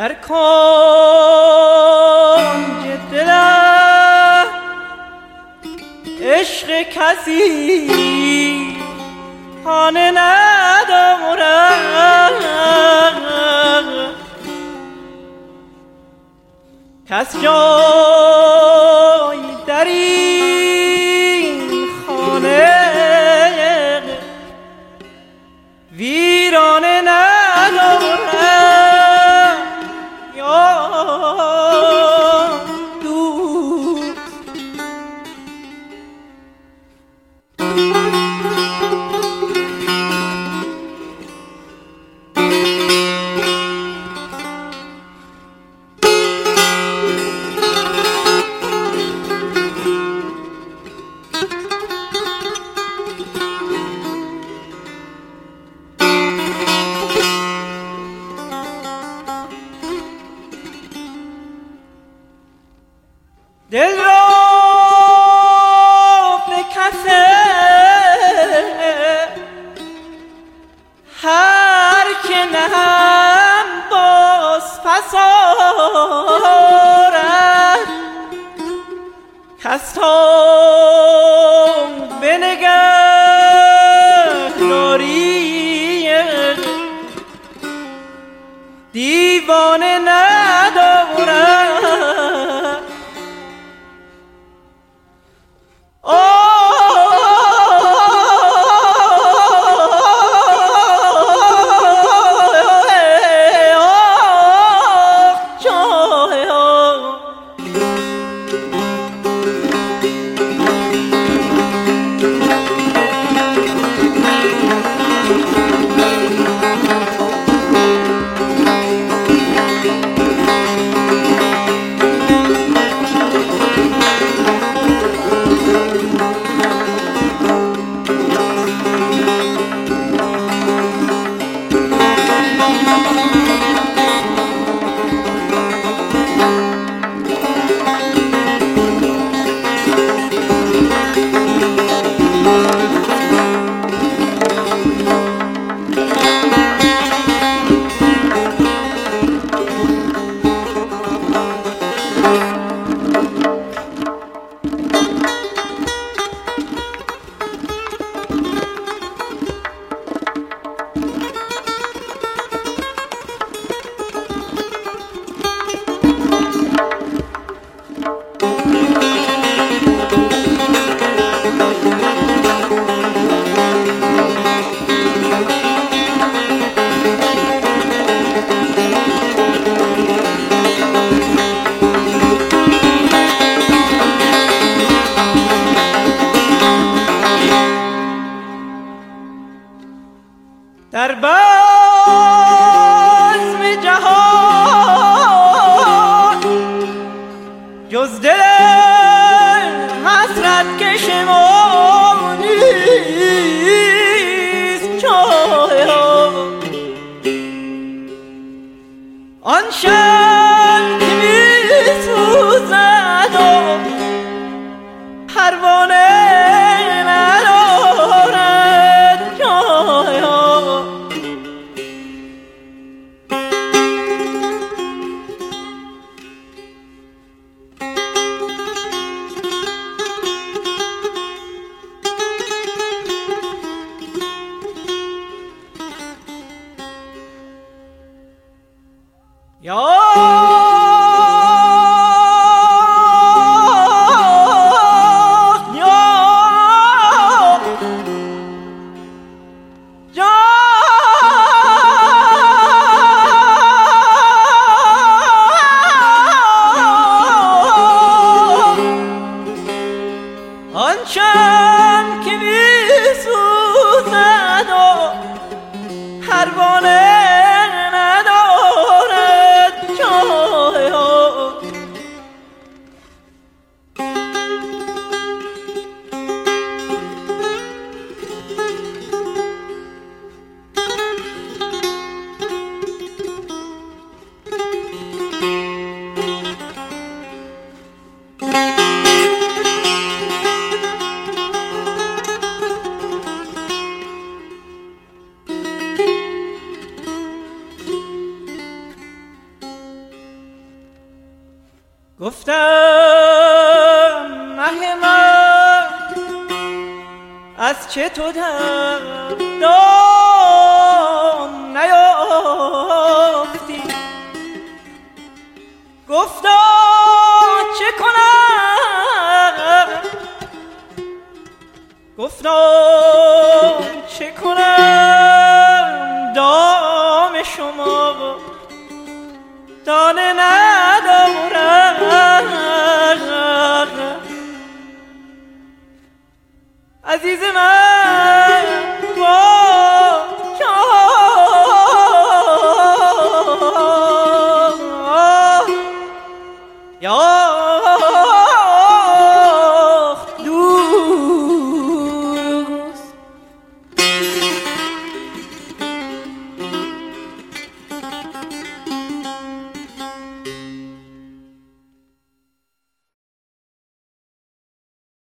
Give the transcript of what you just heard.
در کنج دلم عشق کسی خانه ندارد، کس جای در این خانه ویرانه ندارد. یا دوست دل را به کف هر که نهم باز پس آرد، کس تا به نگهداری دیوانه ندارد. در بزم جهان جز دل حسرت کش ما نیست جای آن شب که می‌سوزد و پروانه ندارد جای آنچم که می‌سوزد و پروانه ندارد جای گفتم مه من از چه تو دم نیافتی، گفتا چه کنم، گفتم چه کنم دام شما دانه ندارم. عزیز من